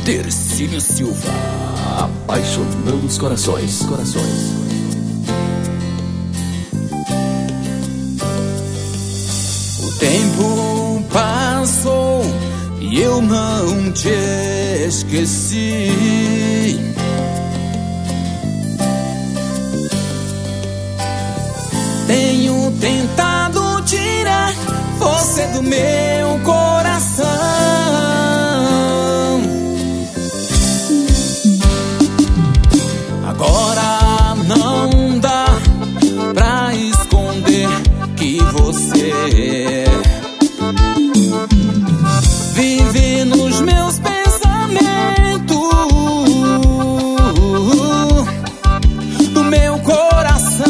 Dercílio Silva, apaixonando os corações. O tempo passou e eu não te esqueci. Tenho tentado tirar você do meu coração. Agora não dá pra esconder que você vive nos meus pensamentos, do meu coração.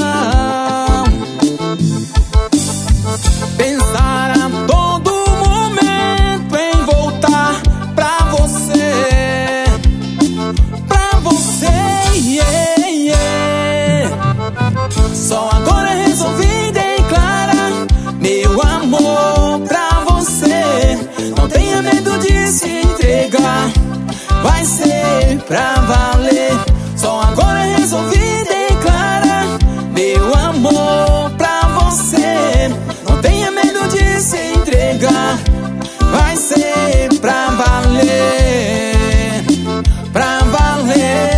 Pensar a todo momento em voltar pra você, yeah, yeah. Só agora resolvi declarar meu amor pra você. Não tenha medo de se entregar, vai ser pra valer. Só agora resolvi declarar meu amor pra você. Não tenha medo de se entregar, vai ser pra valer, pra valer.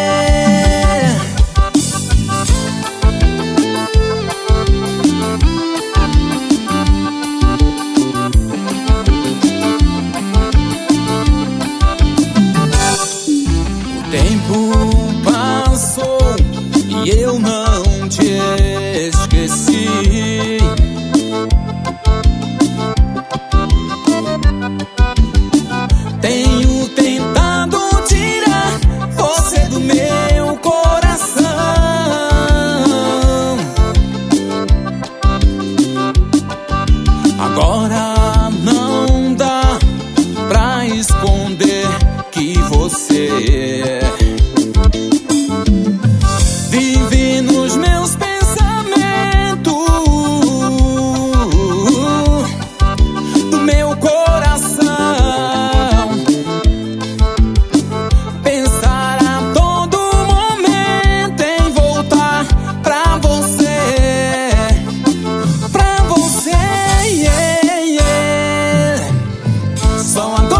O tempo passou e eu não te esqueci. Tenho tentado tirar você do meu coração. Agora não dá pra esconder que você vive nos meus pensamentos, do meu coração. Pensar a todo momento em voltar pra você, yeah, yeah. Só agora